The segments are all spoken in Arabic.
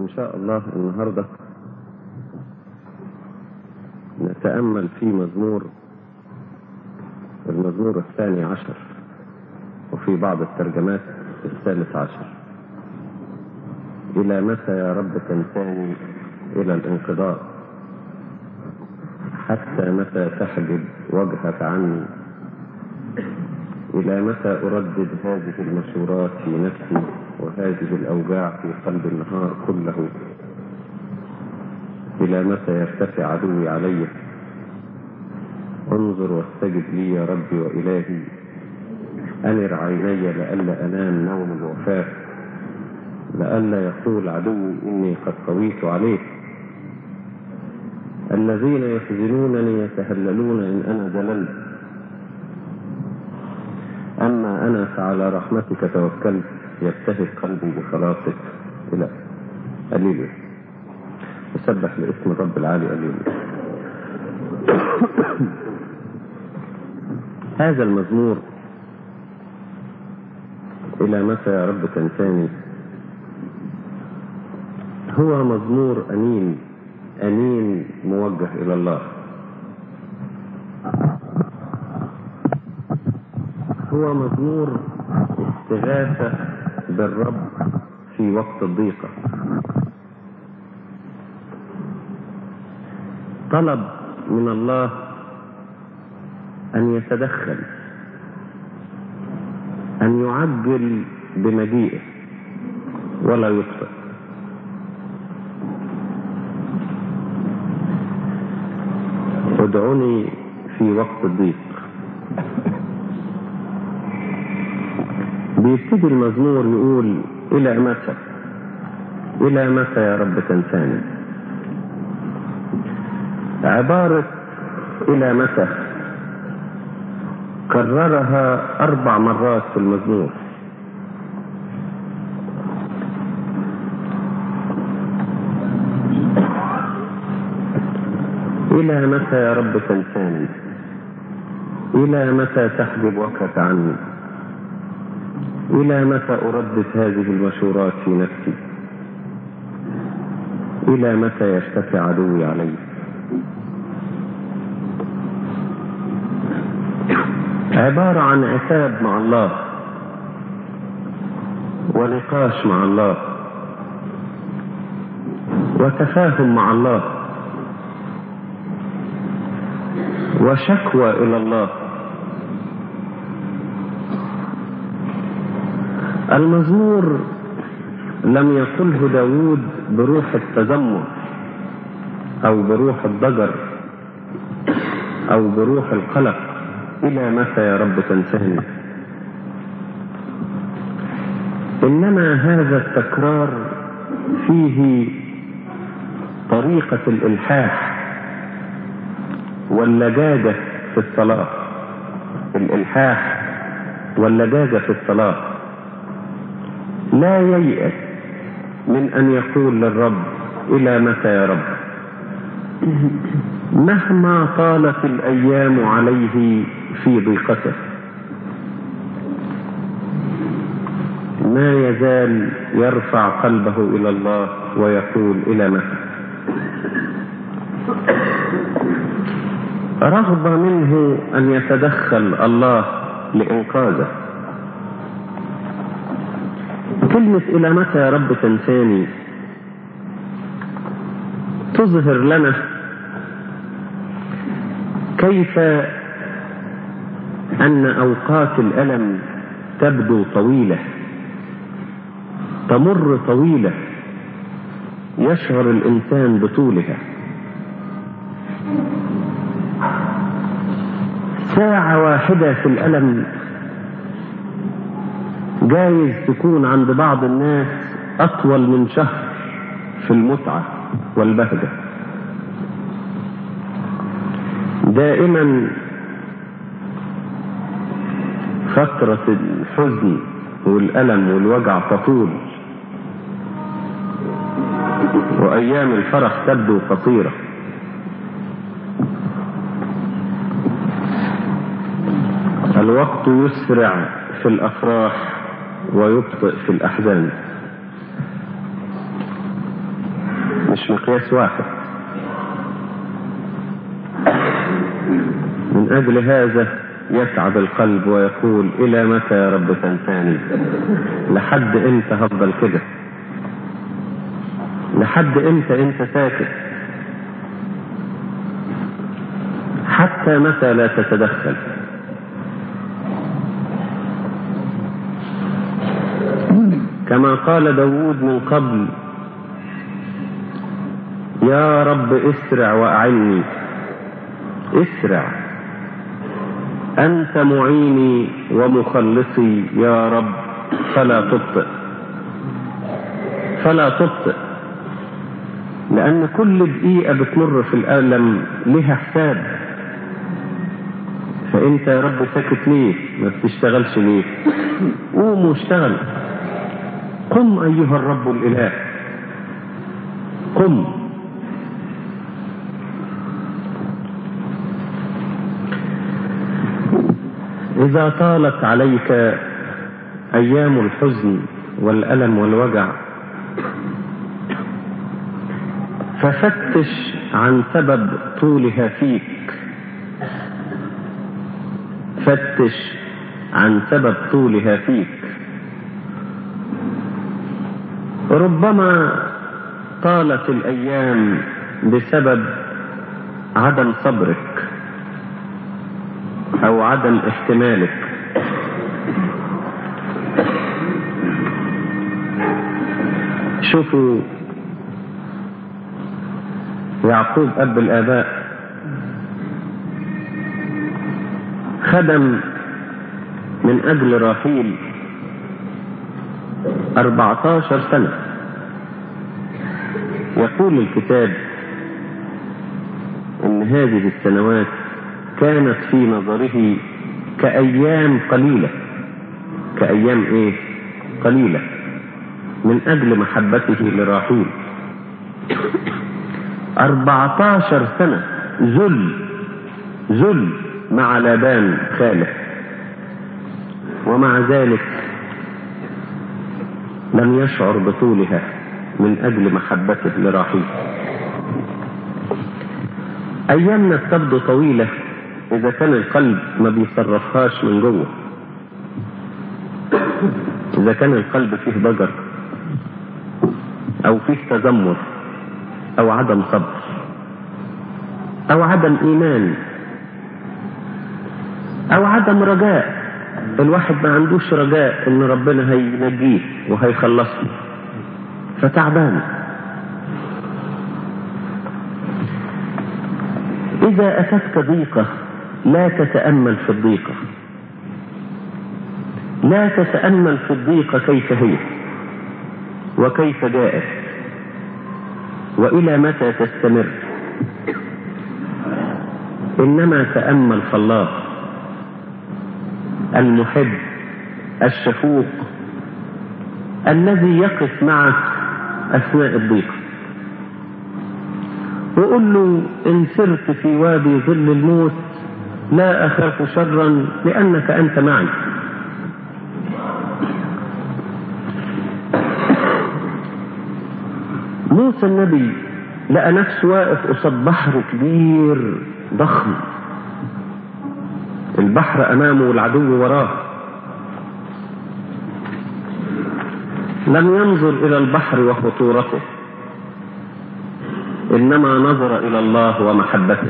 إن شاء الله النهاردة نتأمل في المزمور 12 وفي بعض الترجمات 13. إلى متى يا رب تنساني إلى الانقضاء؟ حتى متى تحجب وجهك عني؟ إلى متى أردد هذه المشورات في نفسي وهذه الأوجاع في قلب النهار كله؟ إلى متى يرتفع عدوي علي؟ انظر واستجب لي يا ربي وإلهي، أنر عيني لئلا أنام نوم الوفاة، لئلا يقول عدوي إني قد قويت عليه. الذين يخزنونني يتهللون إن أنا زللت، أما أنا فعلى رحمتك توكلت، يبتهج قلبي بخلاصك إلى قليل. أسبح لاسم الرب العالي قليل. هذا المزمور إلى متى يا رب تنساني هو مزمور أنين موجه إلى الله. هو مزمور استغاثة بالرب في وقت الضيقة، طلب من الله أن يتدخل، أن يعجل بمجيئه ولا يبطئ. ادعوني في وقت الضيق. بيبتدي المزمور يقول إلى متى يا رب تنساني. عبارة إلى متى كررها 4 مرات في المزمور. إلى متى يا رب تنساني؟ إلى متى تحجب وجهك عني؟ إلى متى أردد هذه المشورات في نفسي؟ إلى متى يشتكي عدوي علي؟ عبارة عن عتاب مع الله ونقاش مع الله وتفاهم مع الله وشكوى إلى الله. المزمور لم يقله داود بروح التذمر أو بروح الضجر أو بروح القلق. إلى متى يا رب تنساني؟ إنما هذا التكرار فيه طريقة الإلحاح واللجاجة في الصلاة. الإلحاح واللجاجة في الصلاة. لا ييأس من أن يقول للرب إلى متى يا رب؟ مهما طالت الأيام عليه في ضيقته ما يزال يرفع قلبه إلى الله ويقول إلى متى؟ رغبة منه أن يتدخل الله لإنقاذه. كلمة إلى متى يا رب تنساني تظهر لنا كيف أن أوقات الألم تبدو طويلة، تمر طويلة، يشعر الإنسان بطولها. ساعة واحدة في الألم جايز تكون عند بعض الناس أطول من شهر في المتعة والبهجة. دائما فترة الحزن والألم والوجع تطول، وأيام الفرح تبدو قصيرة. الوقت يسرع في الأفراح ويبطئ في الأحزان. مش مقياس واحد. من أجل هذا يتعب القلب ويقول إلى متى يا رب تنساني؟ لحد إمتى هفضل كده؟ لحد إمتى أنت ساكت؟ حتى متى لا تتدخل؟ كما قال داود من قبل: يا رب اسرع وأعني. اسرع، أنت معيني ومخلصي يا رب، فلا تبطئ فلا تبطئ، لأن كل دقيقة بتمر في الألم لها حساب. فأنت يا رب ساكت ليه؟ ما بتشتغلش ليه؟ قوم واشتغل. قم أيها الرب الإله، قم. إذا طالت عليك أيام الحزن والألم والوجع، ففتش عن سبب طولها فيك. فتش عن سبب طولها فيك. ربما طالت الأيام بسبب عدم صبرك أو عدم احتمالك. شوفوا يعقوب أب الآباء خدم من أجل راحيل 14 سنة. يقول الكتاب إن هذه السنوات كانت في نظره كأيام قليلة. كأيام إيه؟ قليلة، من أجل محبته لراحيل. 14 سنة ذل مع لابان خاله، ومع ذلك لم يشعر بطولها من أجل محبته لراحيل. أيامنا تبدو طويلة إذا كان القلب ما بيصرفهاش من جوه. إذا كان القلب فيه ضجر أو فيه تذمر أو عدم صبر أو عدم إيمان أو عدم رجاء. الواحد ما عندوش رجاء إن ربنا هينجيه وهيخلصه، فتعبان. إذا أتتك ضيقة لا تتأمل في الضيقة. لا تتأمل في الضيقة كيف هي وكيف جاءت وإلى متى تستمر، إنما تأمل في الله المحب الشفوق الذي يقف معك أثناء الضيقة. وقل له: إن سرت في وادي ظل الموت لا أخاف شرا لأنك أنت معي. موسى النبي لقى نفسه واقف قصاد بحر كبير ضخم، البحر أمامه والعدو وراه. لم ينظر إلى البحر وخطورته، إنما نظر إلى الله ومحبته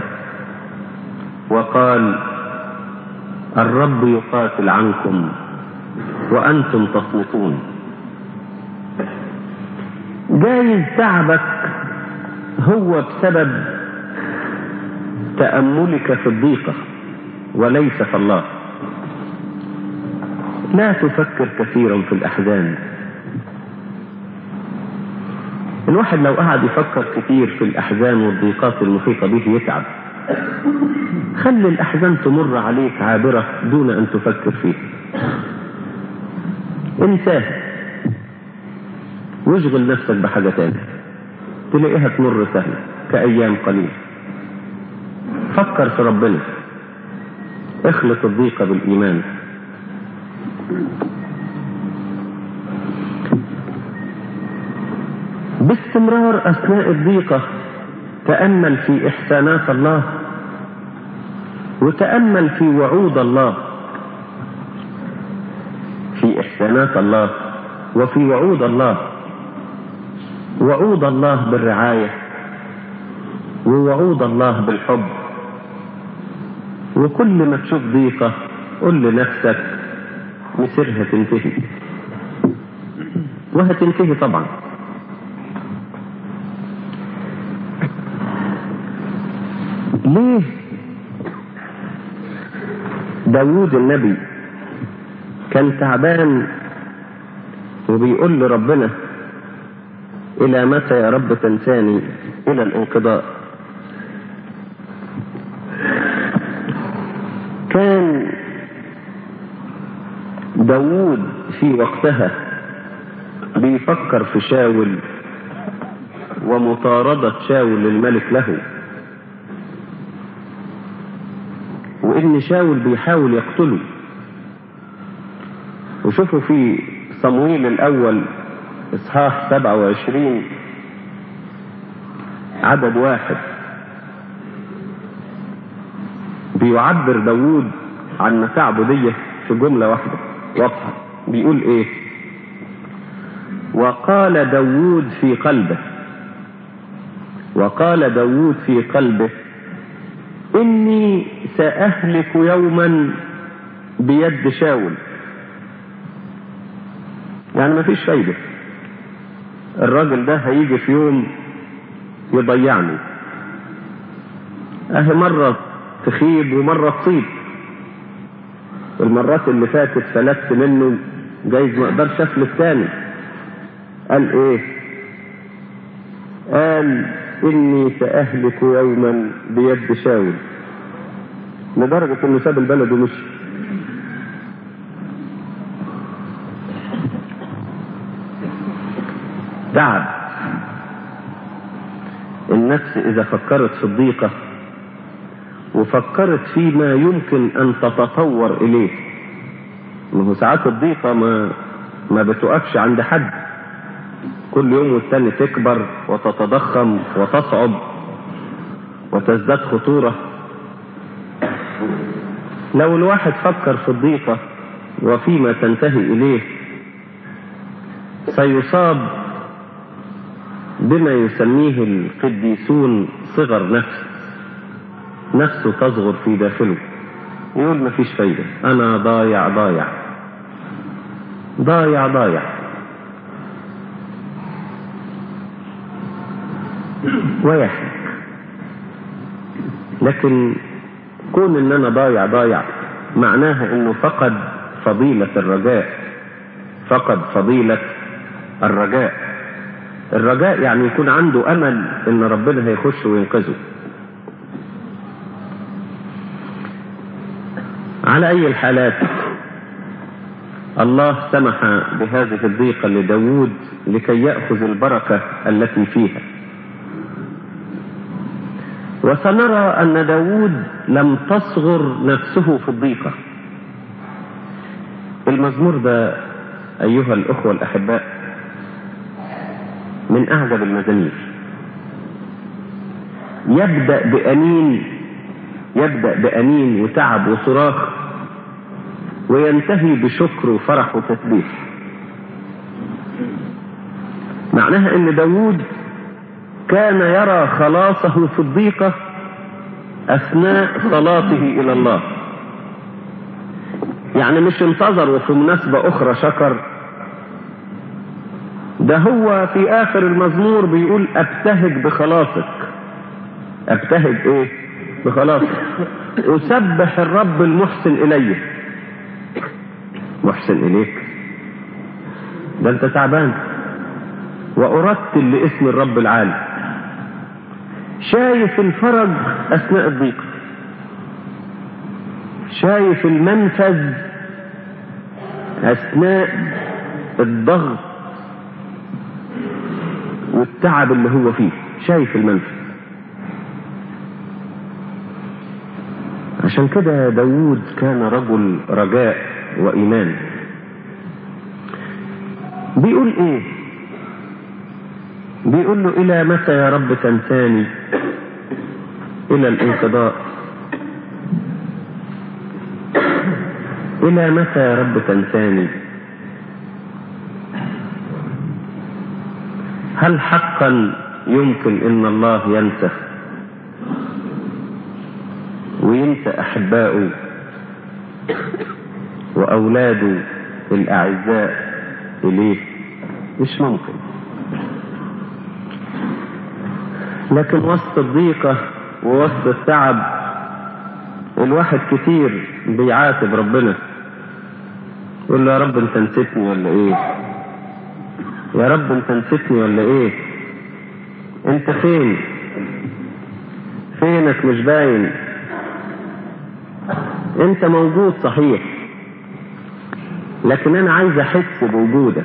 وقال: الرب يقاتل عنكم وأنتم تصمتون. جايز تعبك هو بسبب تأملك في الضيقة وليس في الله. لا تفكر كثيرا في الأحزان. الواحد لو قعد يفكر كثير في الأحزان والضيقات المحيطة به يتعب. خلي الأحزان تمر عليك عابرة دون أن تفكر فيها. انساها واشغل نفسك بحاجة تانية تلاقيها تمر سهلة كأيام قليلة. فكر في ربنا، اخلط الضيقة بالإيمان. باستمرار أثناء الضيقة تأمل في إحسانات الله، وتأمل في وعود الله، في إحسانات الله وفي وعود الله. وعود الله بالرعاية، ووعود الله بالحب. وكل ما تشوف ضيقة قل لنفسك مصيرها تنتهي، وهتنتهي طبعا. ليه داود النبي كان تعبان وبيقول لربنا إلى متى يا رب تنساني؟ إلى الانقضاء. كان داود في وقتها بيفكر في شاول ومطاردة شاول الملك له، وإن شاول بيحاول يقتله. وشوفوا في صمويل الأول إصحاح 27 عدد 1 بيعبر داود عن متاعبه دي في جملة واحدة واضحة. بيقول إيه؟ وقال داود في قلبه إني سأهلك يوما بيد شاول. يعني ما فيش فايدة، الراجل ده هيجي في يوم يضيعني. اهي مرة تخيب ومرة تصيب. المرات اللي فاتت فلت منه، جايز ما اقدرش افلت تاني. قال ايه؟ قال اني سأهلك يوما بيد شاول، لدرجة انه ساب البلد ومشي. تعب النفس إذا فكرت في الضيقة وفكرت فيما يمكن أن تتطور إليه. ما هو ساعات الضيقة ما بتوقفش عند حد، كل يوم والتاني تكبر وتتضخم وتصعب وتزداد خطورة. لو الواحد فكر في الضيقة وفيما تنتهي إليه سيصاب بما يسميه القديسون صغر نفسه تصغر في داخله، يقول ما فيش فايدة، أنا ضايع ويحك. لكن كون إن أنا ضايع معناها إنه فقد فضيلة الرجاء. الرجاء يعني يكون عنده أمل إن ربنا هيخش وينقذه. على أي الحالات الله سمح بهذه الضيقة لداود لكي يأخذ البركة التي فيها. وسنرى أن داود لم تصغر نفسه في الضيقة. المزمور ده أيها الأخوة الأحباء من أعجب المزامير. يبدأ بأنين وتعب وصراخ، وينتهي بشكر وفرح وتسبيح. معناها ان داود كان يرى خلاصه في الضيقة اثناء صلاته الى الله. يعني مش انتظر وفي مناسبة اخرى شكر، ده هو في اخر المزمور بيقول ابتهج بخلاصك. ابتهج ايه؟ بخلاصك. اسبح الرب المحسن الي. محسن اليك؟ ده انت تعبان. وارتل لاسم الرب العالي. شايف الفرج اثناء الضيق، شايف المنفذ اثناء الضغط والتعب اللي هو فيه، شايف المنفذ. عشان كده داود كان رجل رجاء وإيمان. بيقول ايه؟ بيقول له إلى متى يا رب تنساني؟ إلى الانقضاء. إلى متى يا رب تنساني؟ هل حقا يمكن إن الله ينسى وينسى أحبائه وأولاده الأعزاء إليه؟ مش ممكن. لكن وسط الضيقة ووسط التعب الواحد كتير بيعاتب ربنا، يقول له يا رب انت نسيتني ولا ايه؟ يا رب انت نسيتني ولا ايه؟ انت فين؟ فينك مش باين؟ انت موجود صحيح، لكن انا عايز احس بوجودك،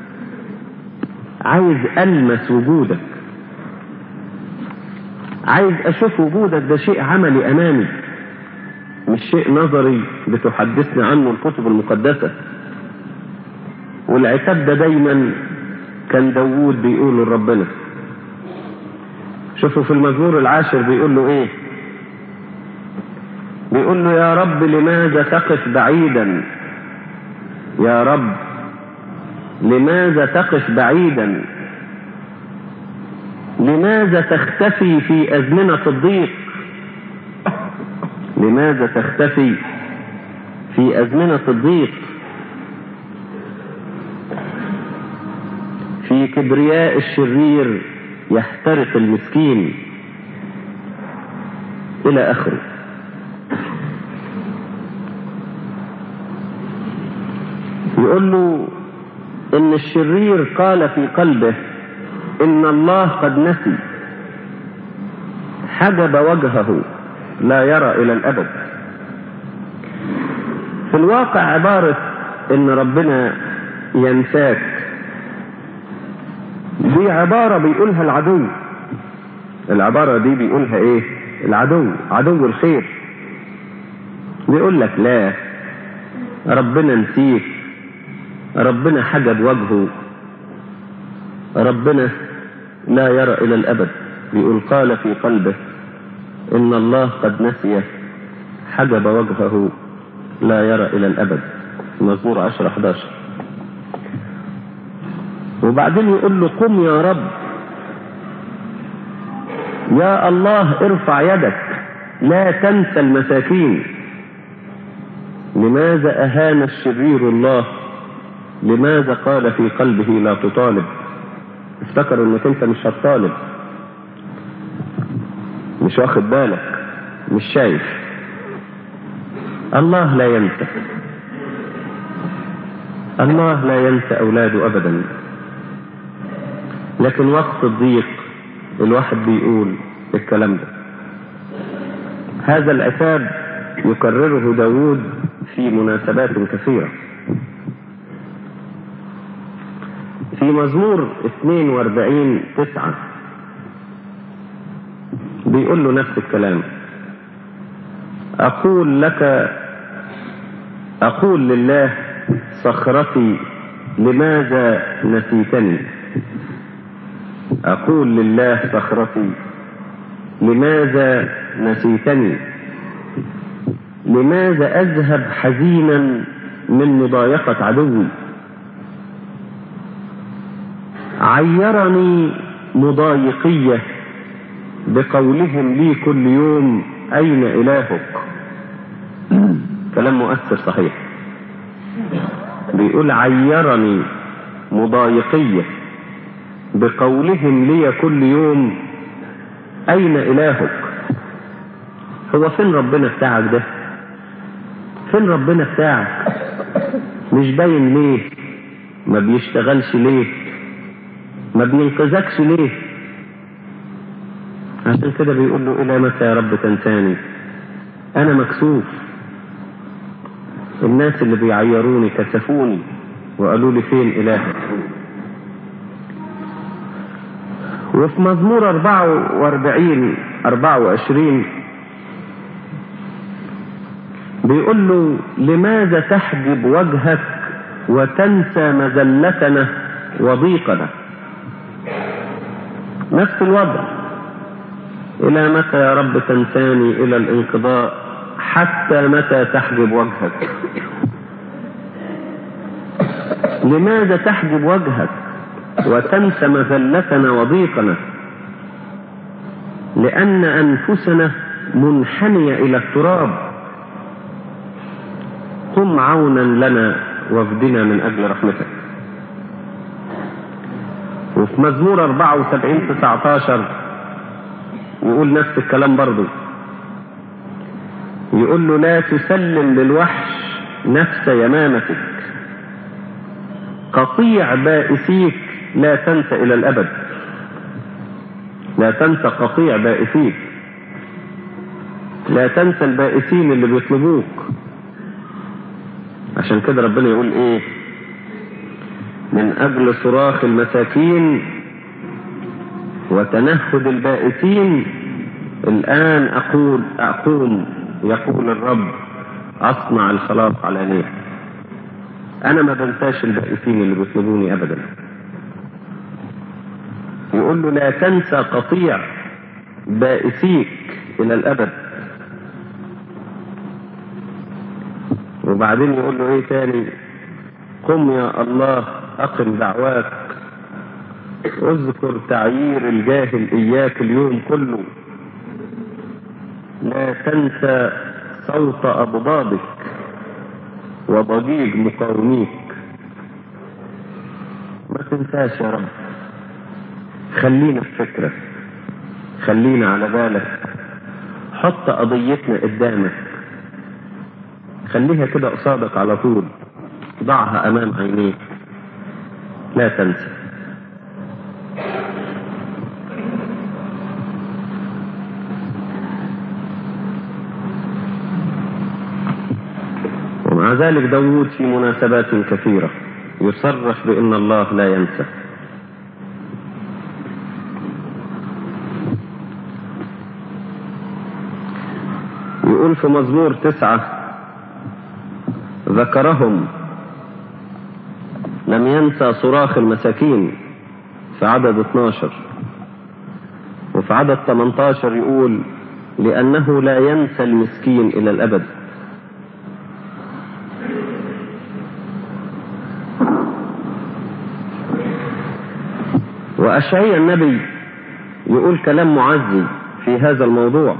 عايز المس وجودك، عايز اشوف وجودك. ده شيء عملي امامي، مش شيء نظري بتحدثنا عنه الكتب المقدسة. والعتاب ده دايما كان داوود بيقوله لربنا. شوفوا في المزمور 10 بيقول له ايه؟ بيقول له يا رب لماذا تقف بعيدا؟ يا رب لماذا تقف بعيدا؟ لماذا تختفي في أزمنة الضيق؟ لماذا تختفي في أزمنة الضيق؟ في كبرياء الشرير يحترق المسكين، إلى آخره. يقول له إن الشرير قال في قلبه إن الله قد نسي، حجب وجهه لا يرى إلى الأبد. في الواقع عبارة إن ربنا ينساك دي عبارة بيقولها العدو. العبارة دي بيقولها إيه؟ العدو، عدو الخير. بيقول لك لا، ربنا نسيك، ربنا حجب وجهه، ربنا لا يرى إلى الأبد. بيقول قال في قلبه إن الله قد نسي، حجب وجهه لا يرى إلى الأبد. مزمور 10:11. وبعدين يقول له قم يا رب، يا الله ارفع يدك، لا تنسى المساكين. لماذا أهان الشرير الله؟ لماذا قال في قلبه لا تطالب؟ افتكر انك انت مش هتطالب، مش واخد بالك، مش شايف. الله لا ينسى، الله لا ينسى اولاده ابدا. لكن وقت الضيق الواحد بيقول الكلام ده. هذا العتاب يكرره داود في مناسبات كثيرة. في مزمور 42:9 بيقول له نفس الكلام. أقول لله صخرتي لماذا نسيتني؟ أقول لله صخرتي لماذا نسيتني؟ لماذا أذهب حزينا من مضايقة عدوي؟ عيرني مضايقية بقولهم لي كل يوم أين إلهك؟ كلام مؤثر صحيح. بيقول عيرني مضايقية بقولهم لي كل يوم أين إلهك؟ هو فين ربنا بتاعك ده؟ فين ربنا بتاعك؟ مش باين ليه؟ ما بيشتغلش ليه؟ ما بينقذكش ليه؟ عشان كده بيقول له إلى متى يا رب تنساني؟ أنا مكسوف. الناس اللي بيعيروني كسفوني وقالوا لي فين إلهك؟ وفي مزمور 44:24 بيقول له لماذا تحجب وجهك وتنسى مذلتنا وضيقنا؟ نفس الوضع. إلى متى يا رب تنساني إلى الانقضاء؟ حتى متى تحجب وجهك؟ لماذا تحجب وجهك وتنسى مذلتنا وضيقنا؟ لأن أنفسنا منحنية إلى التراب. قم عونا لنا وافدنا من أجل رحمتك. وفي مزمور 74:19 يقول نفس الكلام برضو، يقول له لا تسلم للوحش نفس يمامتك، قطيع بائسيك لا تنسى إلى الأبد. لا تنسى قطيع بائسيك، لا تنسى البائسين اللي بيطلبوك. عشان كده ربنا يقول ايه؟ من أجل صراخ المساكين وتنهد البائسين الآن أقوم يقول الرب أصنع الخلاص علانية. أنا ما بنساش البائسين اللي بيطلبوني أبدا. يقول له لا تنسى قطيع بائسيك إلى الأبد. وبعدين يقول له ايه تاني؟ قم يا الله أقم دعواك، اذكر تعيير الجاهل إياك اليوم كله، لا تنسى صوت أضدادك وضجيج مقاوميك. ما تنساش يا رب، خلينا في فكرك، خلينا على بالك، حط قضيتنا قدامك، خليها كده قصادك على طول، ضعها أمام عينيك، لا تنسى. ومع ذلك داود في مناسبات كثيرة يصرح بأن الله لا ينسى. يقول في مزمور 9 ذكرهم لم ينسى صراخ المساكين في عدد 12، وفي عدد 18 يقول لأنه لا ينسى المسكين إلى الأبد. وأشعياء النبي يقول كلام معزي في هذا الموضوع.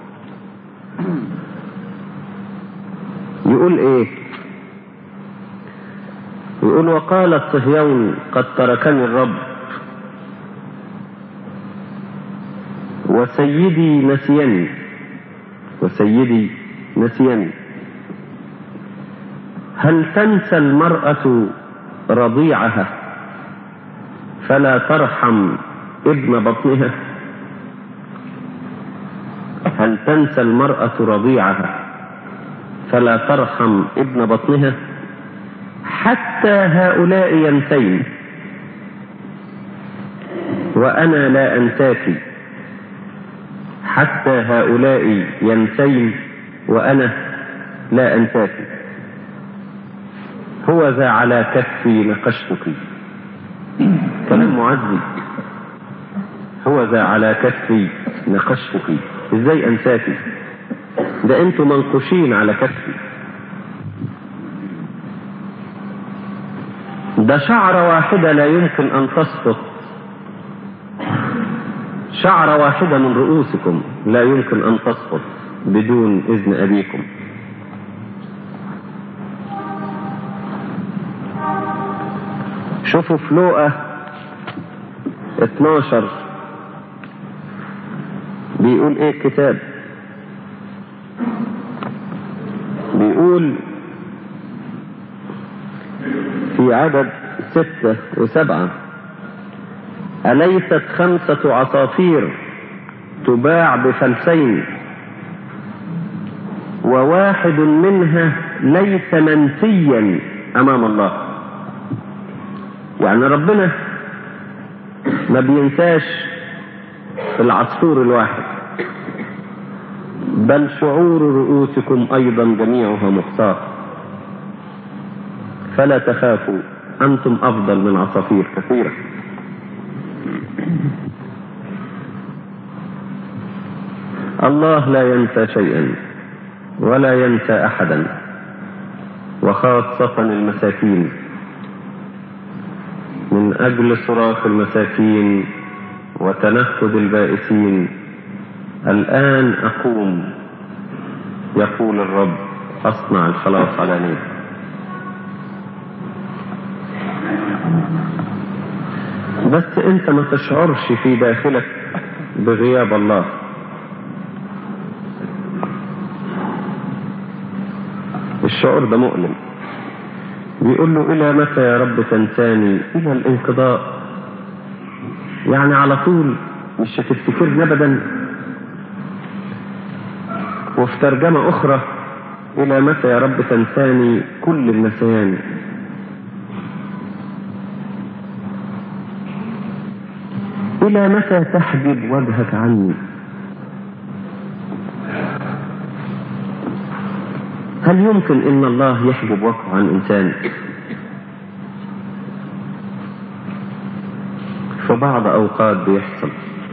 يقول ايه؟ يقول وقالت صهيون قد تركني الرب وسيدي نسيني، وسيدي نسيني. هل تنسى المرأة رضيعها فلا ترحم ابن بطنها؟ هل تنسى المرأة رضيعها فلا ترحم ابن بطنها؟ حتى هؤلاء ينسين وأنا لا أنساك، حتى هؤلاء ينسين وأنا لا أنساك. هو ذا على كفي نقشتك. كلام معزي. هو ذا على كفي نقشتك. ازاي أنساك؟ ده انتوا منقوشين على كفي. ده شعرة واحدة لا يمكن أن تسقط، شعرة واحدة من رؤوسكم لا يمكن أن تسقط بدون إذن أبيكم. شوفوا في لوقا 12 بيقول ايه الكتاب؟ بيقول في عدد 6 و7 أليست 5 عصافير تباع ب2 وواحد منها ليس منسيا أمام الله؟ يعني ربنا ما بينساش العصفور الواحد، بل شعور رؤوسكم أيضا جميعها محصاة. فلا تخافوا أنتم أفضل من عصافير كثيرة. الله لا ينسى شيئا ولا ينسى أحدا، وخاصة المساكين. من أجل صراخ المساكين وتنهد البائسين الآن أقوم، يقول الرب، أصنع الخلاص علانية. بس أنت ما تشعرش في داخلك بغياب الله. الشعور ده مؤلم. بيقول له إلى متى يا رب تنساني؟ إلى الانقضاء. يعني على طول مش هتفتكرني أبدا. وفي ترجمة أخرى إلى متى يا رب تنساني كل النسيان. إلى متى تحجب وجهك عني؟ هل يمكن إن الله يحجب وجهه عن إنسان؟ في بعض أوقات بيحصل،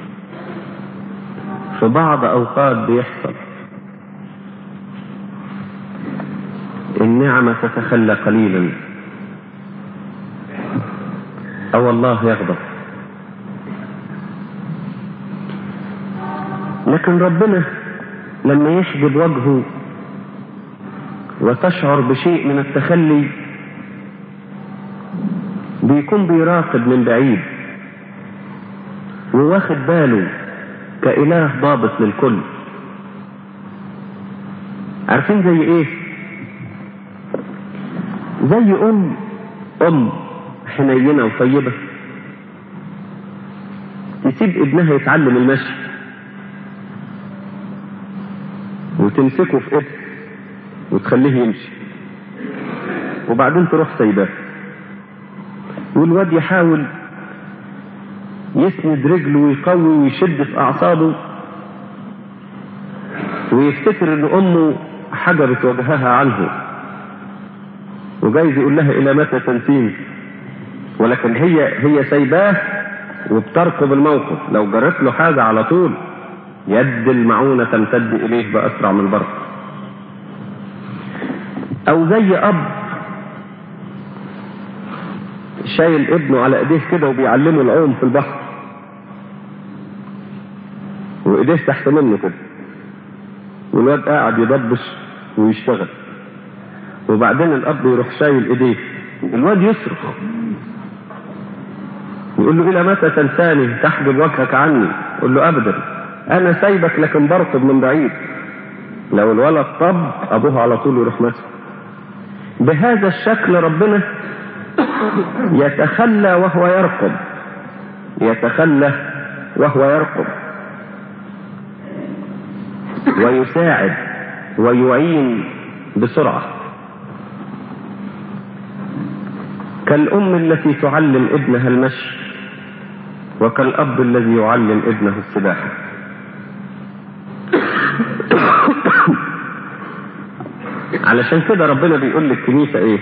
في بعض أوقات بيحصل النعمة تتخلى قليلا أو الله يغضب. لكن ربنا لما يحجب وجهه وتشعر بشيء من التخلي بيكون بيراقب من بعيد وواخد باله كإله ضابط للكل. عارفين زي ايه؟ زي أم حنينة وطيبة تسيب ابنها يتعلم المشي وتمسكه في ايده وتخليه يمشي، وبعدين تروح سايباه، والواد يحاول يسند رجله ويقوي ويشد في أعصابه ويفتكر ان امه حجبت وجهها عنه، وجايز يقول لها الى متى تنسيني، ولكن هي سايباه وبترقب الموقف. لو جرت له حاجة على طول يد المعونة تمتد اليه بأسرع من البرق. او زي اب شايل ابنه على ايديه كده وبيعلمه العوم في البحر وايديه تحت منه كده، والواد قاعد يضبش ويشتغل، وبعدين الاب يروح شايل ايديه، الواد يصرخ يقول له الى متى تنساني تحجب وجهك عني؟ يقول له ابدا، انا سايبك لكن برقب من بعيد. لو الولد طب ابوه على طول يروح ماسكه. بهذا الشكل ربنا يتخلى وهو يرقب، يتخلى وهو يرقب ويساعد ويعين بسرعة، كالأم التي تعلم ابنها المشي وكالأب الذي يعلم ابنه السباحة. علشان كده ربنا بيقول للكنيسة ايه؟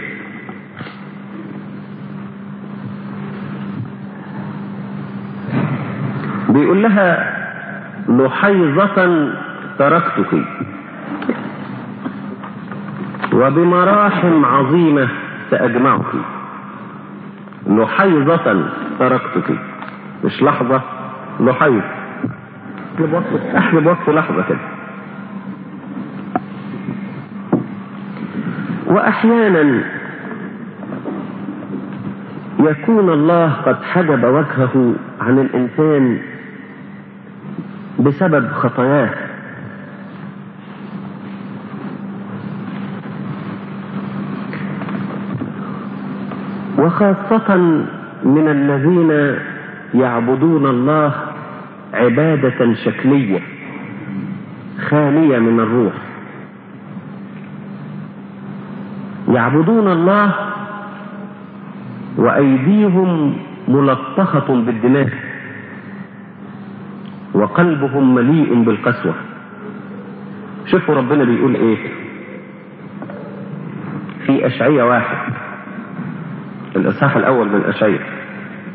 بيقول لها لحيظة تركتك وبمراحم عظيمة سأجمعك. لحيظة تركتك، مش لحظة، لحيظ، احسب وقت لحظة كده. وأحيانا يكون الله قد حجب وجهه عن الإنسان بسبب خطاياه، وخاصة من الذين يعبدون الله عبادة شكلية خالية من الروح. يعبدون الله وأيديهم ملطخة بالدماء وقلبهم مليء بالقسوة. شوفوا ربنا بيقول ايه في أشعية 1 الإصحاح الأول من أشعية.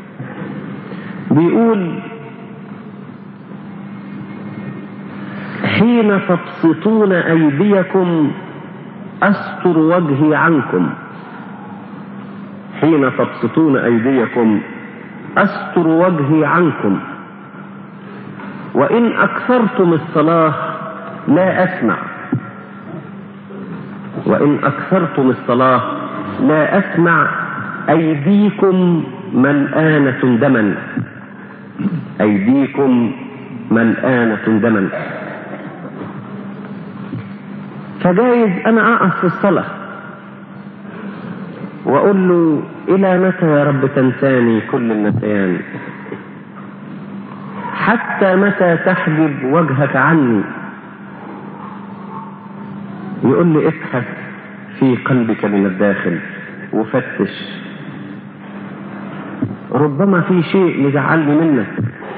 بيقول حين تبسطون أيديكم أستر وجهي عنكم. حين تبسطون أيديكم أستر وجهي عنكم. وإن أكثرتم الصلاة لا أسمع. وإن أكثرتم الصلاة لا أسمع. أيديكم ملآنة دما. أيديكم ملآنة دما. فجايز أنا أقف في الصلاة وأقول له إلى متى يا رب تنساني كل النسيان؟ حتى متى تحجب وجهك عني؟ يقول لي ابحث في قلبك من الداخل وفتش، ربما في شيء يزعلني منك.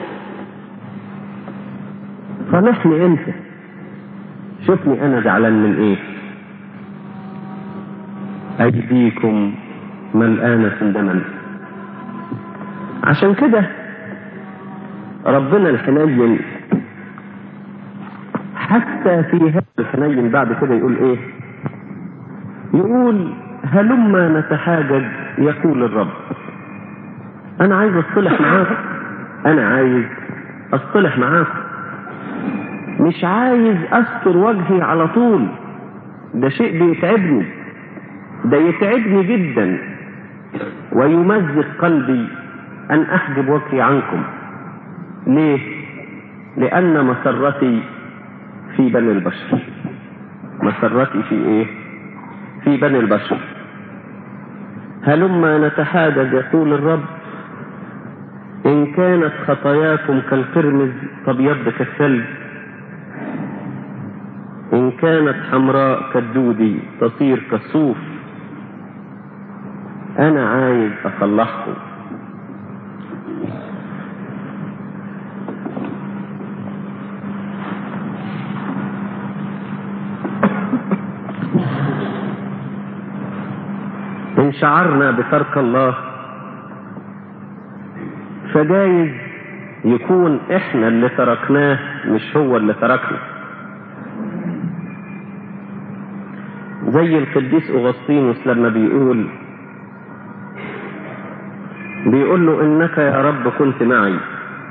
صالحني انت، شوفني انا زعلان من ايه. ايديكم ملآنة دما. عشان كده ربنا الحنين حتى في هذا الحنين بعد كده يقول ايه؟ يقول هلما نتحاجج يقول الرب. انا عايز اصطلح معاكم، انا عايز اصطلح معاكم، مش عايز استر وجهي على طول. ده شيء بيتعبني، ده يتعبني جدا ويمزق قلبي ان احجب وجهي عنكم. ليه؟ لان مسرتي في بني البشر. مسرتي في ايه؟ في بني البشر. هلما نتحاجج يقول الرب، إن كانت خطاياكم كالقرمز تبيض كالثلج، إن كانت حمراء كالدودي تصير كالصوف. أنا عايز أصلحكم. إن شعرنا بترك الله فجايز يكون إحنا اللي تركناه مش هو اللي تركنا. زي القديس أغسطينوس لما بيقول له إنك يا رب كنت معي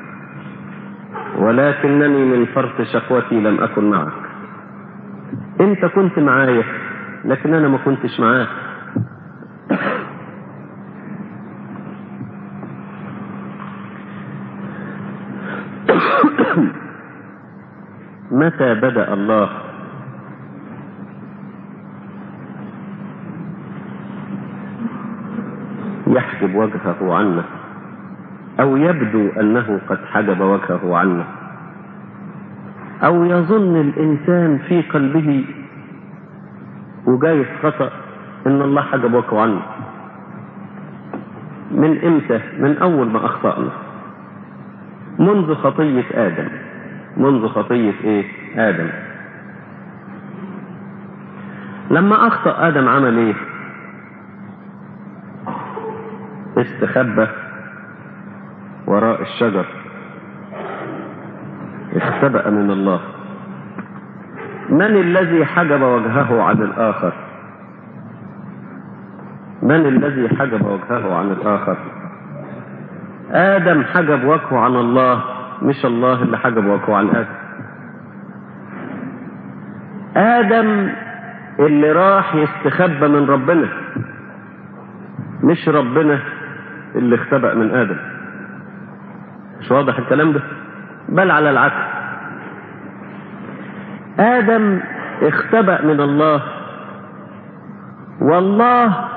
ولكنني من فرط شقوتي لم أكن معك. أنت كنت معايا لكن أنا ما كنتش معاك. متى بدأ الله يحجب وجهه عنا أو يبدو أنه قد حجب وجهه عنا، أو يظن الإنسان في قلبه وجايز خطأ إن الله حجب وجهه عنا؟ من إمتى؟ من أول ما أخطأنا، منذ خطية آدم. منذ خطية إيه؟ آدم. لما أخطأ آدم عمل إيه؟ استخبى وراء الشجر، اختبأ من الله. من الذي حجب وجهه عن الآخر؟ من الذي حجب وجهه عن الآخر؟ آدم حجب وجهه عن الله، مش الله اللي حجب وجهه عن آدم. آدم اللي راح يستخبى من ربنا، مش ربنا اللي اختبأ من آدم. مش واضح الكلام ده؟ بل على العكس، آدم اختبأ من الله، والله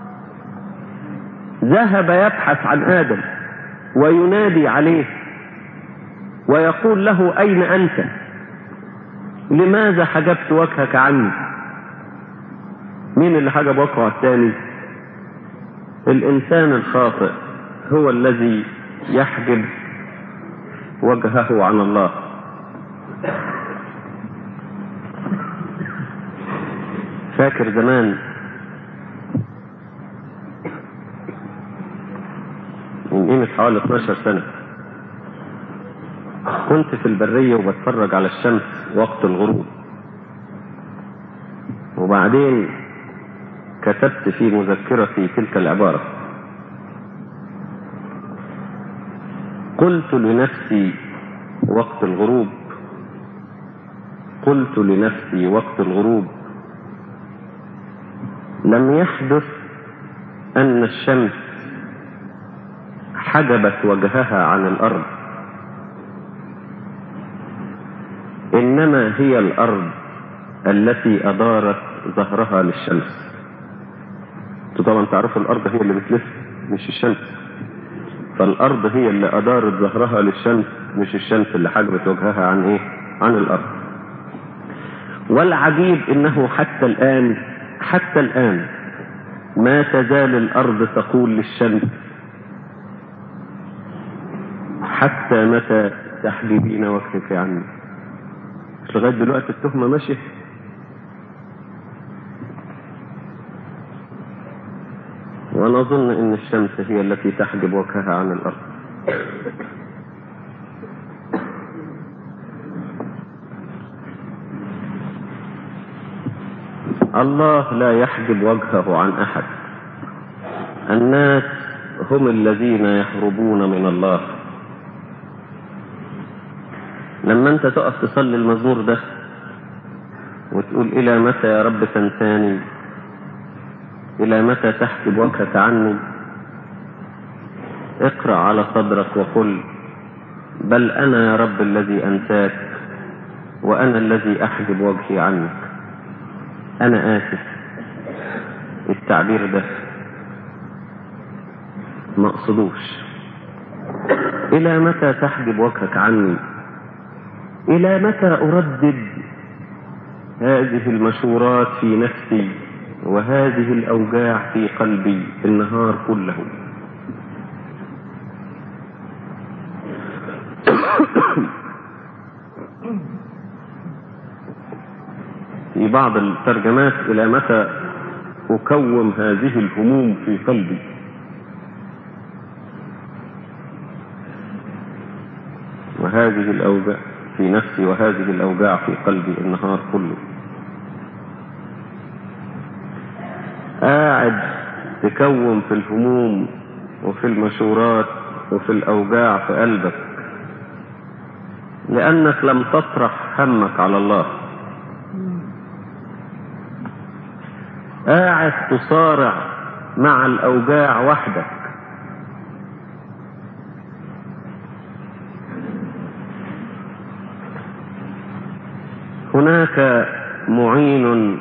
ذهب يبحث عن آدم وينادي عليه ويقول له أين أنت؟ لماذا حجبت وجهك عني؟ مين اللي حجب وجهه الثاني؟ الإنسان الخاطئ هو الذي يحجب وجهه عن الله. فاكر زمان من قيمة حوالي 12 سنة كنت في البرية وبتفرج على الشمس وقت الغروب، وبعدين كتبت في مذكرتي تلك العبارة: قلت لنفسي وقت الغروب، قلت لنفسي وقت الغروب لم يحدث أن الشمس حجبت وجهها عن الأرض، إنما هي الأرض التي أدارت ظهرها للشمس. طبعا تعرفوا الأرض هي اللي بتلف مش الشمس، فالأرض هي اللي أدارت ظهرها للشمس مش الشمس اللي حجبت وجهها عن إيه؟ عن الأرض. والعجيب إنه حتى الآن ما تزال الأرض تقول للشمس: حتى متى تحجبين وجهك عني؟ مش لغاية دلوقتي التهمة ماشية؟ ونظن إن الشمس هي التي تحجب وجهها عن الأرض. الله لا يحجب وجهه عن أحد. الناس هم الذين يهربون من الله. لما أنت تقف تصلي المزمور ده وتقول: إلى متى يا رب تنساني؟ إلى متى تحجب وجهك عني؟ اقرأ على صدرك وقل: بل أنا يا رب الذي أنساك، وأنا الذي أحجب وجهي عنك. أنا آسف. التعبير ده ما أقصدوش. إلى متى تحجب وجهك عني؟ إلى متى أردد هذه المشورات في نفسي وهذه الأوجاع في قلبي النهار كله؟ في بعض الترجمات: إلى متى أكوم هذه الهموم في قلبي؟ وهذه الأوجاع في نفسي وهذه الأوجاع في قلبي النهار كله. قاعد تكوم في الهموم وفي المشورات وفي الأوجاع في قلبك لأنك لم تطرح همك على الله. قاعد تصارع مع الأوجاع وحدك. هناك معين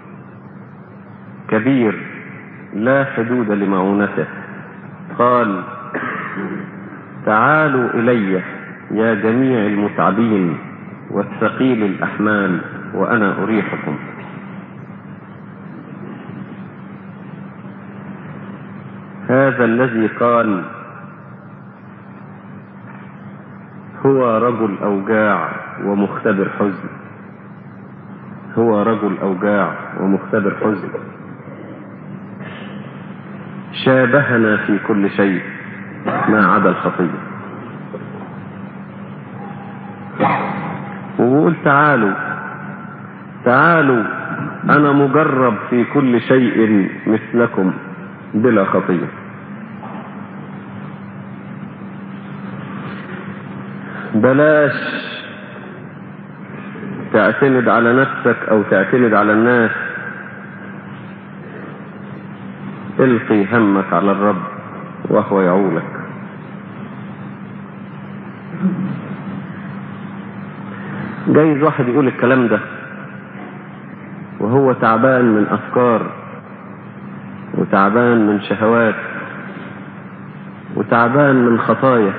كبير لا حدود لمعونته، قال: تعالوا إلي يا جميع المتعبين والثقيل الأحمال وأنا أريحكم. هذا الذي قال هو رجل أوجاع ومختبر حزن، هو رجل أوجاع ومختبر حزن، شابهنا في كل شيء ما عدا الخطية. وقول: تعالوا أنا مجرب في كل شيء مثلكم بلا خطية. بلاش تعتمد على نفسك أو تعتمد على الناس. القي همك على الرب وهو يعولك. جايز واحد يقول الكلام ده وهو تعبان من أفكار وتعبان من شهوات وتعبان من خطايا.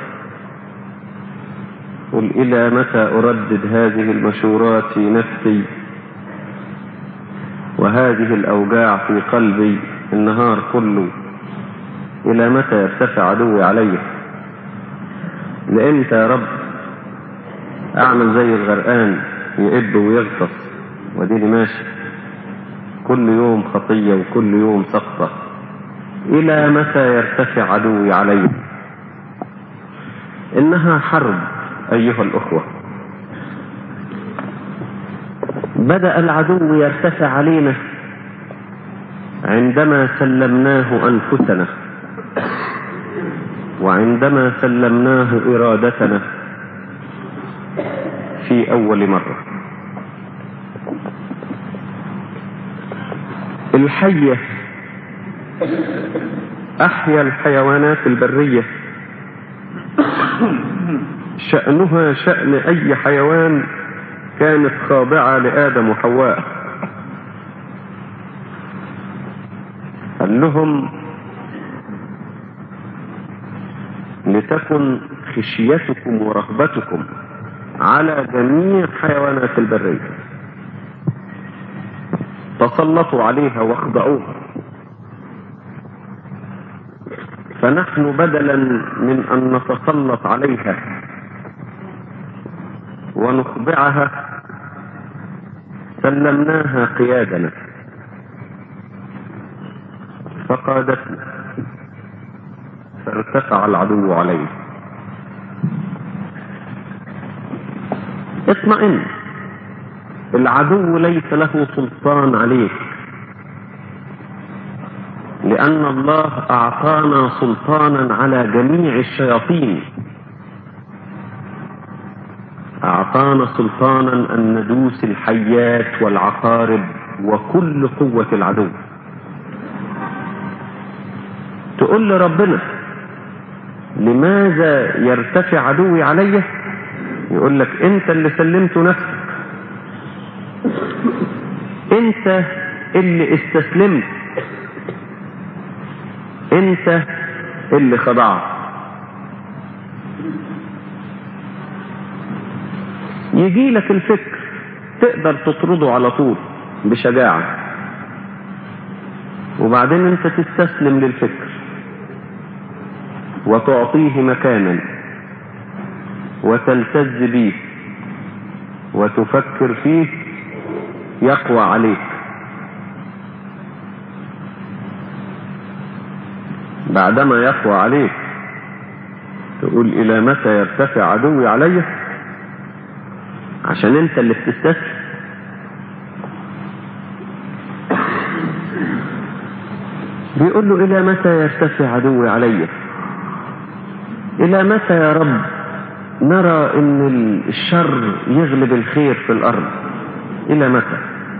قل: إلى متى أردد هذه المشورات في نفسي وهذه الأوجاع في قلبي النهار كله؟ إلى متى يرتفع عدوي علي؟ لإمتى يا رب أعمل زي الغرقان يقب ويغطس وديني ماشي كل يوم خطية وكل يوم سقطة؟ إلى متى يرتفع عدوي علي؟ إنها حرب أيها الأخوة، بدأ العدو يرتفع علينا عندما سلمناه أنفسنا، وعندما سلمناه إرادتنا في أول مرة. الحية أحيا الحيوانات البرية، شأنها شأن أي حيوان كانت خاضعة لآدم وحواء. قال لهم لتكن خشيتكم ورغبتكم على جميع حيوانات البرية، تسلطوا عليها واخضعوها. فنحن بدلا من أن نتسلط عليها ونخضعها سلمناها قيادنا فقادتنا، فارتفع العدو عليه. اطمئن، العدو ليس له سلطان عليك، لأن الله أعطانا سلطانا على جميع الشياطين. أعطانا سلطانا أن ندوس الحيات والعقارب وكل قوة العدو. تقول لربنا لماذا يرتفع عدوي علي؟ يقول لك انت اللي سلمت نفسك، انت اللي استسلمت، انت اللي خضعت. يجي لك الفكر تقدر تطرده على طول بشجاعة، وبعدين انت تستسلم للفكر وتعطيه مكانا وتلتز به وتفكر فيه، يقوى عليك. بعدما يقوى عليك تقول إلى متى يرتفع عدوي علي؟ عشان انت اللي بتستسلم. بيقول له إلى متى يرتفع عدوي علي؟ إلى متى يا رب نرى ان الشر يغلب الخير في الأرض؟ إلى متى؟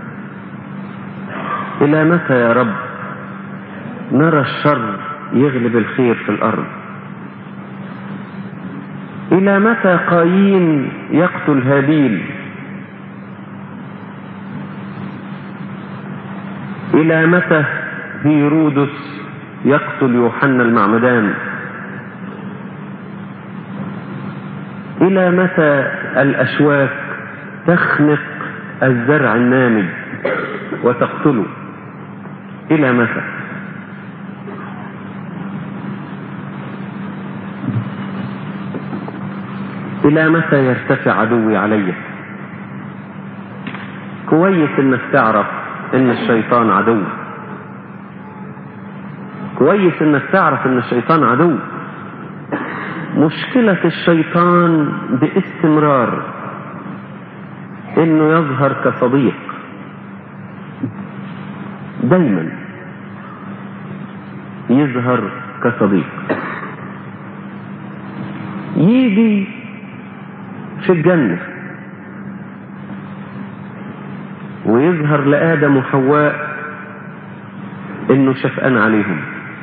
إلى متى يا رب نرى الشر يغلب الخير في الأرض؟ إلى متى قايين يقتل هابيل؟ إلى متى هيرودس يقتل يوحنا المعمدان؟ إلى متى الأشواك تخنق الزرع النامي وتقتله؟ إلى متى؟ إلى متى يرتفع عدوي علي؟ كويس إنك تعرف إن الشيطان عدو، كويس إنك تعرف إن الشيطان عدو. مشكلة الشيطان باستمرار إنه يظهر كصديق، دايما يظهر كصديق. يجي في الجنة ويظهر لآدم وحواء إنه شفقان عليهم،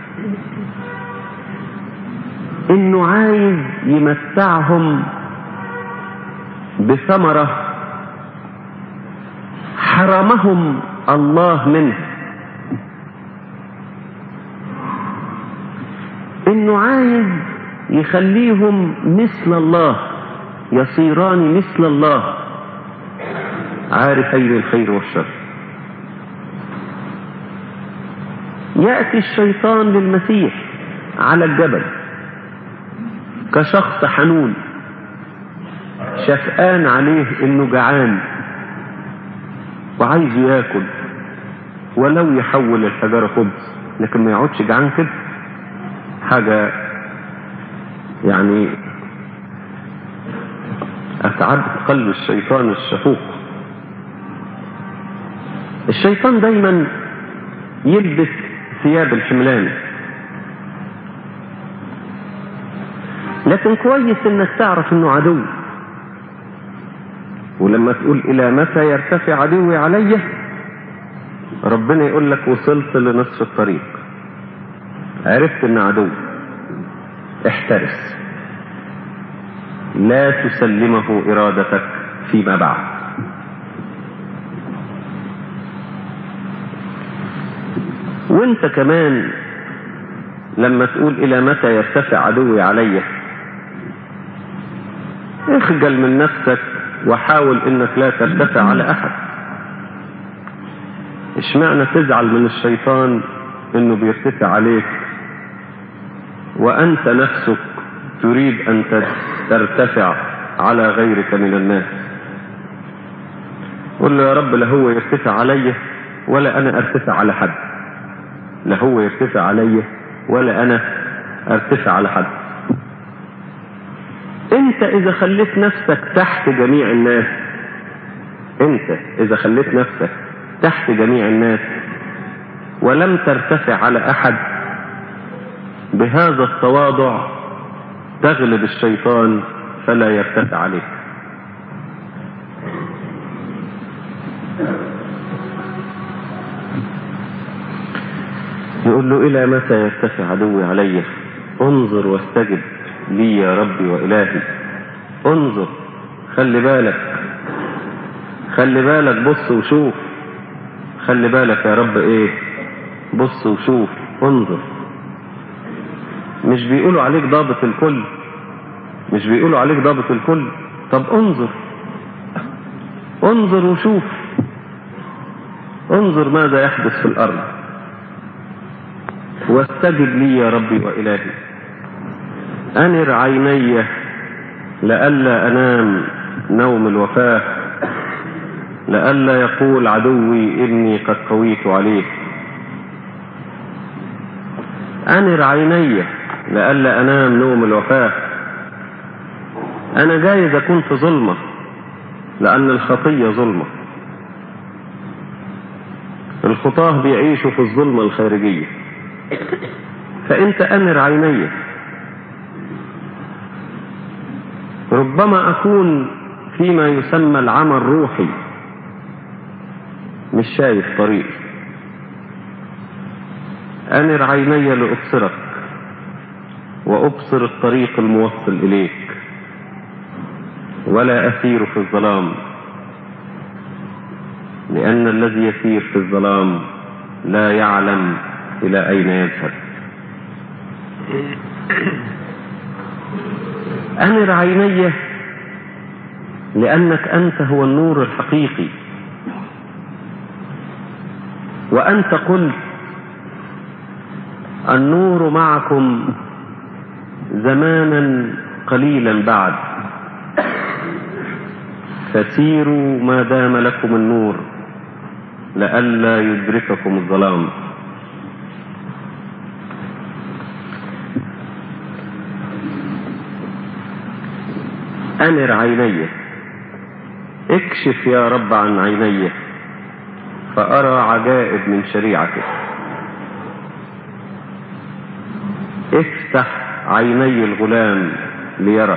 إنه عايز يمتعهم بثمرة حرمهم الله منه، إنه عايز يخليهم مثل الله، يصيران مثل الله عارفين الخير والشر. يأتي الشيطان للمسيح على الجبل كشخص حنون شفقان عليه انه جعان وعايز ياكل، ولو يحول الحجارة خبز، لكن ما يقعدش جعان كده. حاجة يعني تعب قلب الشيطان الشفوق. الشيطان دايما يلبس ثياب الحملان، لكن كويس انك تعرف انه عدو. ولما تقول الى متى يرتفع عدوي علي، ربنا يقول لك وصلت لنصف الطريق، عرفت ان عدو، احترس، لا تسلمه ارادتك فيما بعد. وانت كمان لما تقول الى متى يرتفع عدوي علي، اخجل من نفسك وحاول انك لا ترتفع على احد. اشمعنى تزعل من الشيطان انه بيرتفع عليك وانت نفسك تريد ان ترتفع على غيرك من الناس؟ قل له يا رب لا هو يرتفع علي ولا انا ارتفع على حد، لا هو يرتفع علي ولا انا ارتفع على حد. انت اذا خليت نفسك تحت جميع الناس، انت اذا خليت نفسك تحت جميع الناس ولم ترتفع على احد، بهذا التواضع تغلب الشيطان فلا يرتفع عليك. يقول له الى متى يرتفع عدوي علي؟ انظر واستجب لي يا ربي وإلهي. انظر، خلي بالك، خلي بالك، بص وشوف، خلي بالك يا رب ايه، بص وشوف، انظر. مش بيقولوا عليك ضابط الكل، مش بيقولوا عليك ضابط الكل؟ طب انظر، انظر وشوف، انظر ماذا يحدث في الارض. واستجب لي يا ربي وإلهي. أنر عيني لئلا أنام نوم الوفاة، لئلا يقول عدوي إني قد قويت عليه. أنر عيني لئلا أنام نوم الوفاة. أنا جايز أكون في ظلمة لأن الخطية ظلمة، الخطاة بيعيشوا في الظلمة الخارجية، فأنت أنر عيني. ربما أكون فيما يسمى العمى الروحي، مش شايف طريق. أنر عيني لأبصرك وأبصر الطريق الموصل إليك، ولا أسير في الظلام، لأن الذي يسير في الظلام لا يعلم إلى أين يذهب. أنر عيني لأنك أنت هو النور الحقيقي، وأنت قلت النور معكم زمانا قليلا بعد، فسيروا ما دام لكم النور لئلا يدرككم الظلام. أنر عيني، اكشف يا رب عن عيني فأرى عجائب من شريعتك. افتح عيني الغلام ليرى.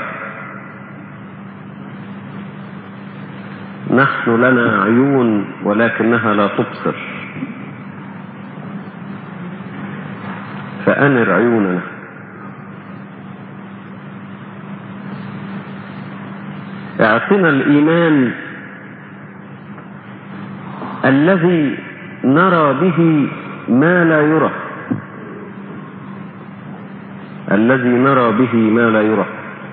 نحن لنا عيون ولكنها لا تبصر، فأنر عيوننا. اعطنا الإيمان الذي نرى به ما لا يرى، الذي نرى به ما لا يرى،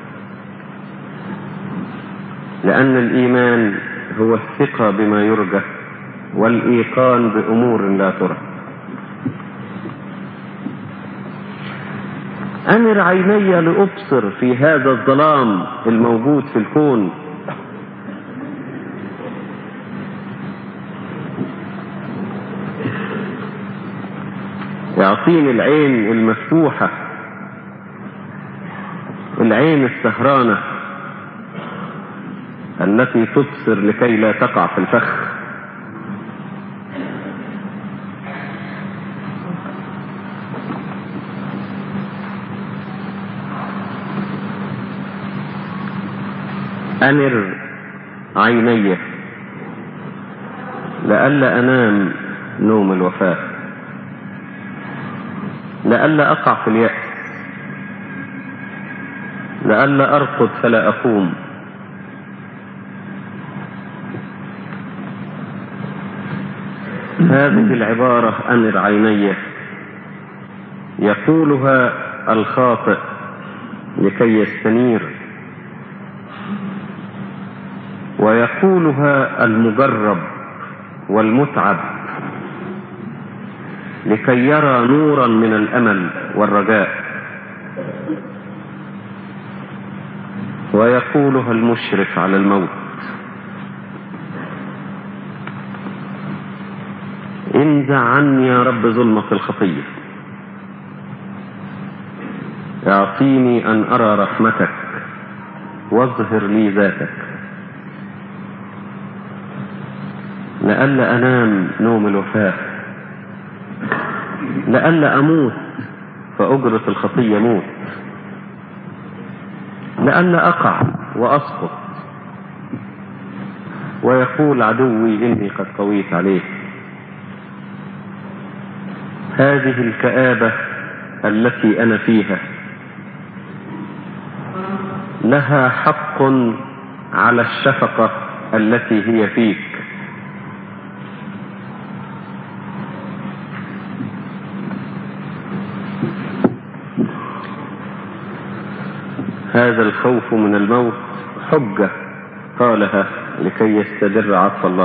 لأن الإيمان هو الثقة بما يرجى والإيقان بأمور لا ترى. أنر عيني لأبصر في هذا الظلام الموجود في الكون. يعطيني العين المفتوحة، العين السهرانة، التي تبصر لكي لا تقع في الفخ. أنر عيني لئلا أنام نوم الوفاة، لئلا أقع في اليأس، لئلا أرقد فلا أقوم. هذه العبارة أنر عيني يقولها الخاطئ لكي يستنير، ويقولها المجرب والمتعب لكي يرى نورا من الأمل والرجاء، ويقولها المشرف على الموت. انزع عني يا رب ظلمة الخطية، اعطيني أن أرى رحمتك واظهر لي ذاتك، لئلا أنام نوم الوفاة، لئلا أموت فأجرة الخطية موت، لئلا أقع وأسقط ويقول عدوي إني قد قويت عليه. هذه الكآبة التي أنا فيها لها حق على الشفقة التي هي فيك. هذا الخوف من الموت حجة قالها لكي يستدر عطف الله.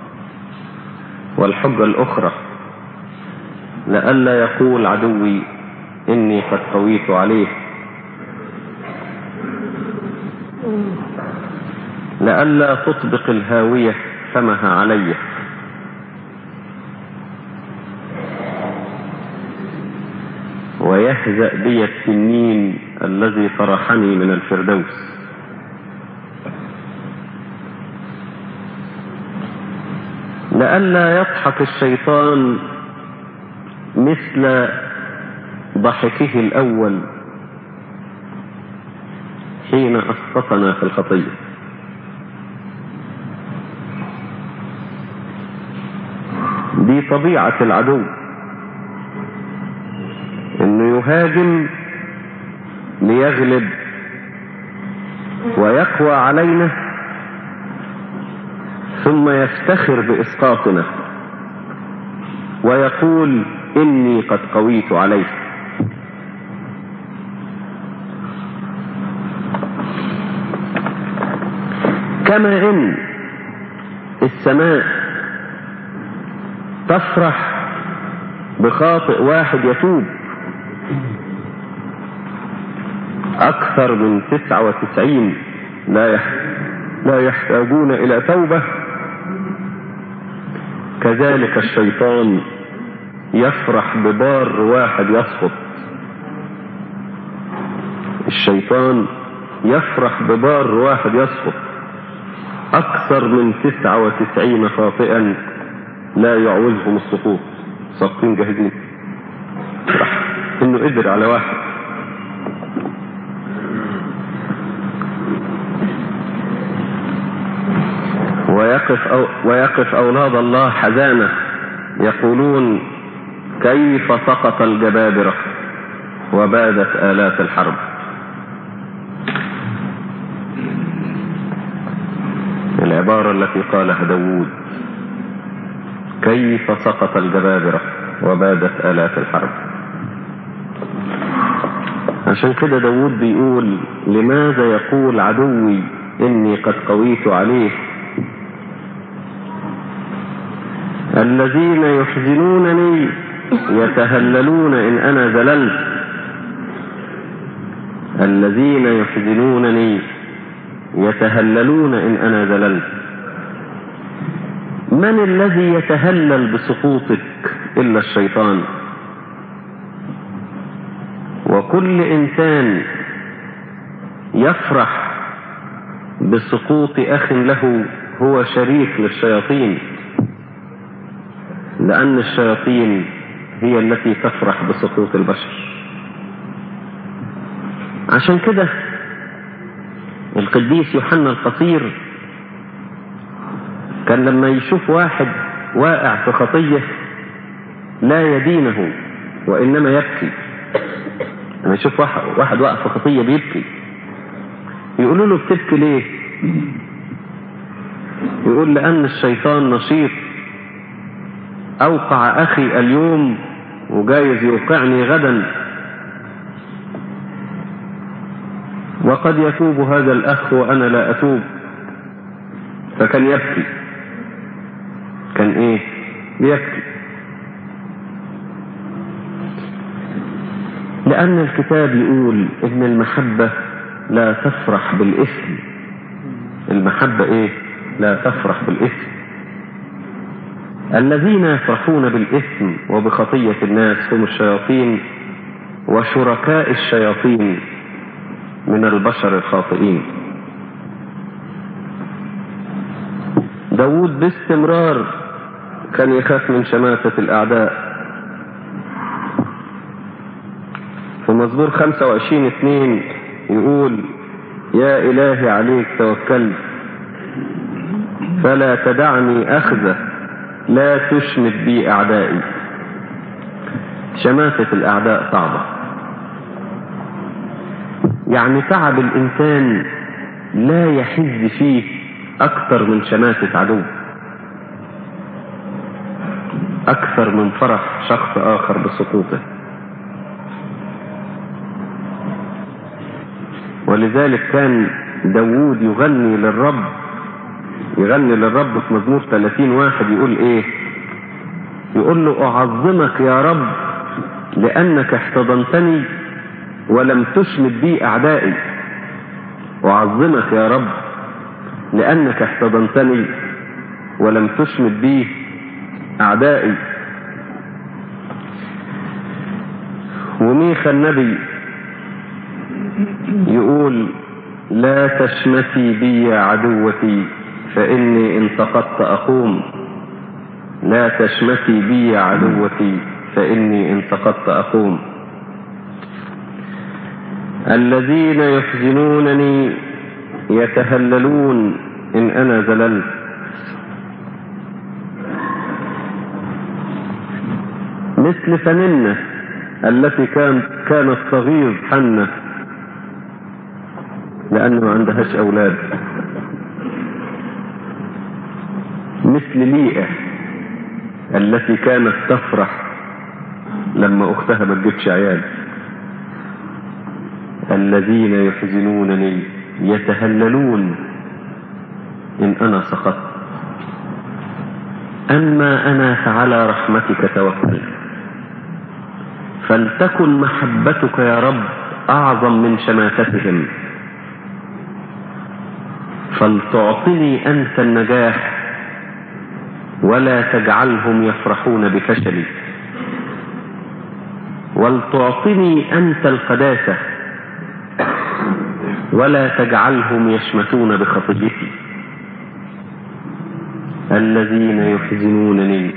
والحجة الأخرى لئلا يقول عدوي إني قد قويت عليه، لئلا تطبق الهاوية فمها علي، ويهزأ بي التنين الذي طرحني من الفردوس. لئلا يضحك الشيطان مثل ضحكه الأول حين أسقطنا في الخطية. دي طبيعة العدو، انه يهاجم ليغلب ويقوى علينا، ثم يفتخر بإسقاطنا ويقول إني قد قويت عليه. كما إن السماء تفرح بخاطئ واحد يتوب أكثر من 99 لا يحتاجون إلى توبة، كذلك الشيطان يفرح ببار واحد يسقط. الشيطان يفرح ببار واحد يسقط أكثر من 99 خاطئا لا يعوزهم السقوط، ساقطين جاهزين، فرح إنه قدر على واحد. ويقف أولاد الله حزانة يقولون كيف سقط الجبابرة وبادت آلات الحرب. العبارة التي قالها داود كيف سقط الجبابرة وبادت آلات الحرب. عشان كده داود بيقول لماذا يقول عدوي إني قد قويت عليه؟ الذين يحزنونني يتهللون إن أنا زللت. الذين يحزنونني يتهللون إن أنا زللت. من الذي يتهلل بسقوطك إلا الشيطان؟ وكل إنسان يفرح بسقوط أخ له هو شريك للشياطين، لأن الشياطين هي التي تفرح بسقوط البشر. عشان كده القديس يوحنا القصير كان لما يشوف واحد واقع في خطية لا يدينه وإنما يبكي. لما يشوف واحد واقع في خطية بيبكي، يقولوا له بتبكي ليه؟ يقول لأن الشيطان نشيط، أوقع أخي اليوم وجايز يوقعني غدا، وقد يتوب هذا الأخ وأنا لا أتوب. فكان يبكي، كان إيه؟ بيبكي، لأن الكتاب يقول إن المحبة لا تفرح بالإثم. المحبة إيه؟ لا تفرح بالإثم. الذين يفرحون بالإثم وبخطية الناس هم الشياطين وشركاء الشياطين من البشر الخاطئين. داود باستمرار كان يخاف من شماتة الأعداء. في مزمور 25:2 يقول: يا إلهي عليك توكلت فلا تدعني أخذه، لا تشمت بي أعدائي. شماتة الأعداء صعبة، يعني تعب الإنسان لا يحز فيه أكثر من شماتة عدو، أكثر من فرح شخص آخر بسقوطه. ولذلك كان داود يغني للرب في مزمور 30:1 يقول ايه؟ يقول له: أعظمك يا رب لأنك احتضنتني ولم تشمت بي أعدائي. أعظمك يا رب لأنك احتضنتني ولم تشمت بي أعدائي. وميخا النبي يقول: لا تشمتي بي يا عدوتي فإني إن سقطت أقوم. لا تشمتي بي يا عدوتي فإني إن سقطت أقوم. الذين يحزنونني يتهللون إن أنا زللت. مثل فننة التي كانت تغيظ حنة لأنه ما عندهاش أولاد. مثل ليئة التي كانت تفرح لما أختها ما تجيبش عيال. الذين يحزنونني يتهللون إن أنا سقطت. أما أنا فعلى رحمتك توكل، فلتكن محبتك يا رب أعظم من شماتتهم، فلتعطني أنت النجاح ولا تجعلهم يفرحون بفشلي، ولتعطني أنت القداسة ولا تجعلهم يشمتون بخطيتي. الذين يحزنونني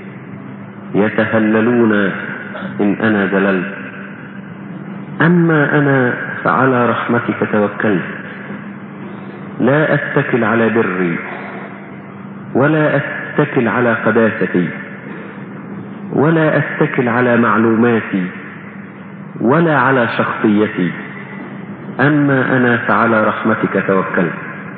يتهللون إن أنا زللت. أما أنا فعلى رحمتك توكلت، لا أتكل على بري ولا أتكل على قداستي ولا أتكل على معلوماتي ولا على شخصيتي. أما أنا فعلى رحمتك توكلت.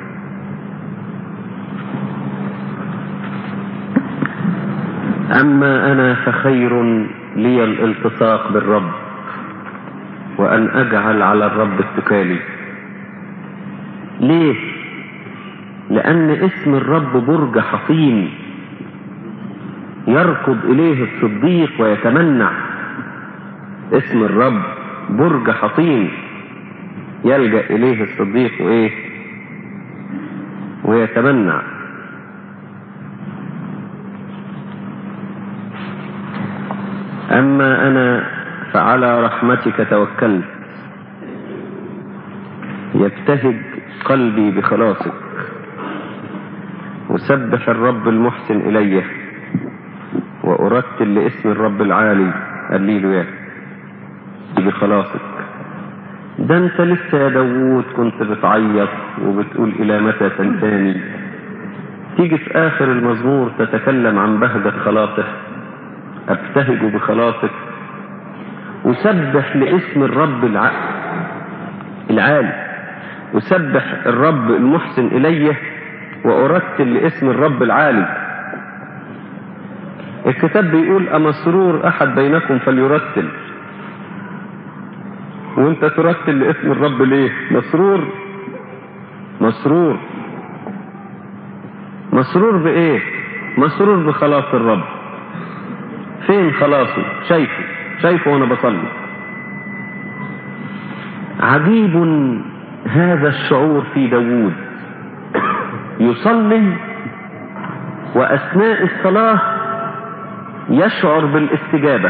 أما أنا فخير لي الالتصاق بالرب وأن أجعل على الرب اتكالي. ليه؟ لأن اسم الرب برج حصين يركض إليه الصديق ويتمنع. اسم الرب برج حصين يلجأ إليه الصديق ويتمنع. أما أنا فعلى رحمتك توكلت. يبتهج قلبي بخلاصك. أسبح الرب المحسن إلي وأرتل لاسم الرب العالي. هللويا بخلاصك. ده انت لسه يا داوود كنت بتعيط وبتقول إلى متى تنساني، تيجي في آخر المزمور تتكلم عن بهجة خلاصك. أبتهج بخلاصك. أسبح لاسم الرب العالي. أسبح الرب المحسن إليه وأرتل لاسم الرب العالي. الكتاب بيقول أمسرور أحد بينكم فليرتل، وانت ترتل لاسم الرب ليه؟ مسرور. مسرور. مسرور بإيه؟ مسرور بخلاص الرب. فين خلاصه؟ شايفه وانا بصلي. عجيب هذا الشعور في داوود، يصلي وأثناء الصلاة يشعر بالاستجابة،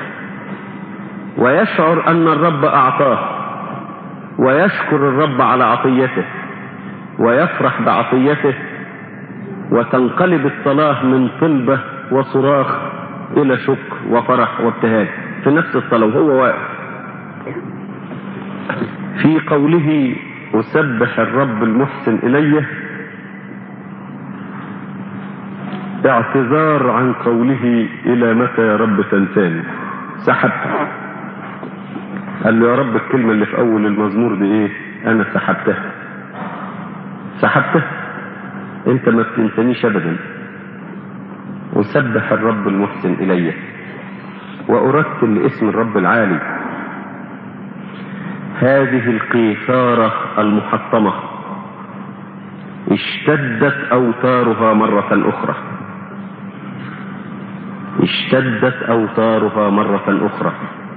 ويشعر أن الرب أعطاه، ويشكر الرب على عطيته، ويفرح بعطيته، وتنقلب الصلاة من طلبة وصراخ إلى شكر وفرح وابتهاج في نفس الصلاة وهو واقف. في قوله أسبح الرب المحسن إليه اعتذار عن قوله إلى متى يا رب تنساني. سحبت. قال له يا رب الكلمة اللي في أول المزمور دي إيه؟ أنا سحبتها. أنت ما بتنسانيش أبدا. أسبح الرب المحسن إليه وأرتل لاسم الرب العالي. هذه القيثارة المحطمة اشتدت أوتارها مرة أخرى. اشتدت أوتارها مرة أخرى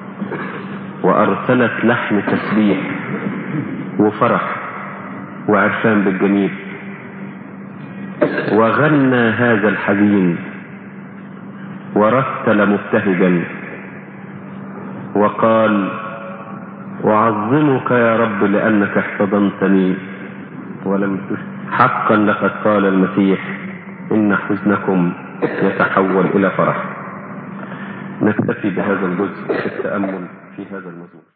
وأرسلت لحن تسبيح وفرح وعرفان بالجميل. وغنى هذا الحزين ورتل مبتهجا وقال أعظمك يا رب لأنك احتضنتني ولم حقا لقد قال المسيح إن حزنكم يتحول إلى فرح. نكتفي بهذا الجزء في التأمل في هذا المزمور.